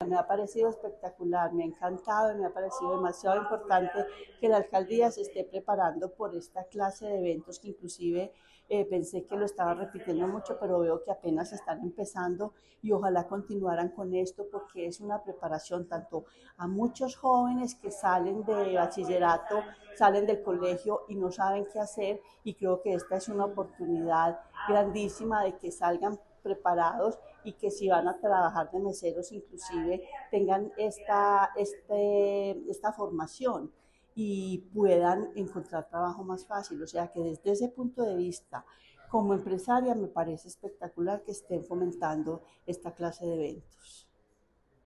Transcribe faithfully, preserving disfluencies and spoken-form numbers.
me ha parecido espectacular, me ha encantado y me ha parecido demasiado importante que la alcaldía se esté preparando por esta clase de eventos que inclusive eh, pensé que lo estaba repitiendo mucho, pero veo que apenas están empezando y ojalá continuaran con esto porque es una preparación tanto a muchos jóvenes que salen de bachillerato, salen del colegio y no saben qué hacer, y creo que esta es una oportunidad grandísima de que salgan preparados y que si van a trabajar de meseros inclusive tengan esta, este, esta formación y puedan encontrar trabajo más fácil. O sea que desde ese punto de vista, como empresaria, me parece espectacular que estén fomentando esta clase de eventos.